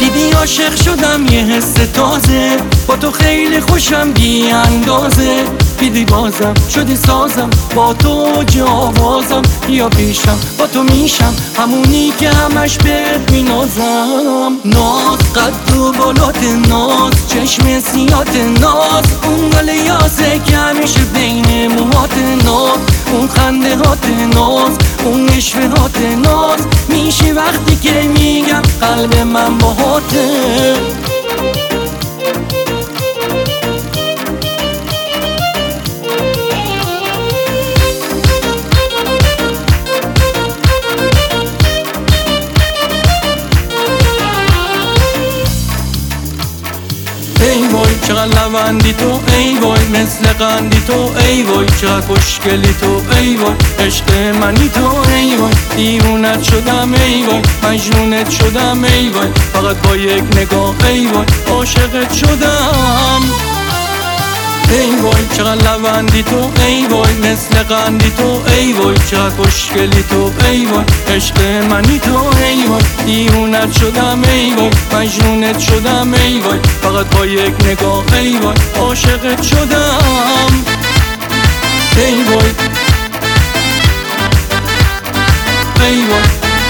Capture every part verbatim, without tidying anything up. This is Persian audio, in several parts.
دیدی عاشق شدم یه حس تازه، با تو خیلی خوشم بی اندازه. دیدی بازم شدی سازم، با تو جاوازم. بیا پیشم با تو میشم همونی که همش بهت مینازم. ناز قد و بالات ناز، چشم سیات ناز، اون گل یاسه که همیشه بین موهات ناز، اون خنده هات ناز، اون نشوه هات ناز. میشی وقتی که میگم قلب من باهاته. ای وای چقدر لبندی تو، ای وای مثل قندی تو، ای وای چقدر خوشگلی تو، ای وای عشق منی تو، ای وای دیوونت شدم، ای وای مجنونت شدم، ای وای فقط با یک نگاه ای وای عاشقت شدم. ای وای چقدر لبندی تو، ای وای مثل قندی تو، ای وای چقدر خوشگلی تو، ای وای عشق منی تو، ای وای دیوونت شدم، ای وای مجنونت شدم، ای وای فقط با یک نگاه ای وای عاشقت شدم. ای وای ای وای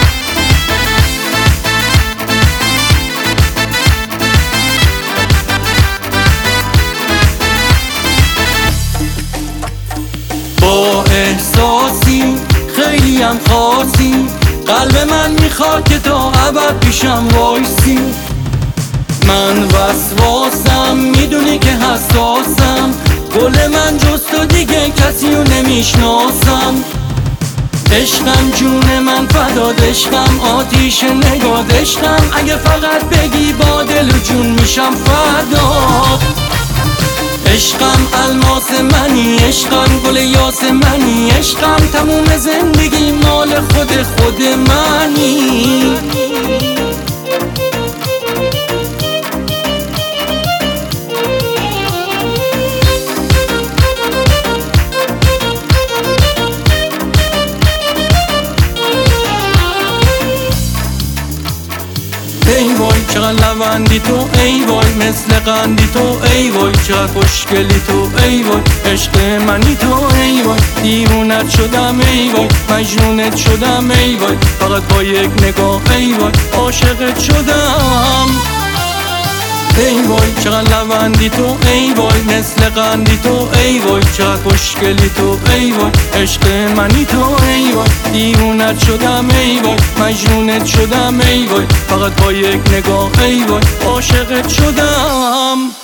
با احساسی خیلی هم خاصی، قلب من میخواد که تا ابد پیشم وایسی. من وسواسم میدونی که حساسم، گل من جز تو دیگه کسی رو نمیشناسم. عشقم جون من فداد، عشقم آتیش نگاد، عشقم اگه فقط بگی با دل و جون میشم فداد. عشقم الماس منی، عشقم گل یاس منی، عشقم تموم زندگی مال خود خود منی. ای وای چقدر لبندی تو، ای وای مثل قندی تو، ای وای چقدر خوشگلی تو، ای وای عشق منی تو، ای وای دیوونت شدم، ای وای مجنونت شدم، ای وای فقط با یک نگاه ای وای عاشقت شدم. ای وای چقدر لبندی تو، ای وای مثل قندی تو، ای وای چقدر خوشگلی تو، ای وای عشق منی تو، ای وای دیوونت شدم، ای وای مجنونت شدم، ای وای فقط با یک نگاه ای وای عاشقت شدم.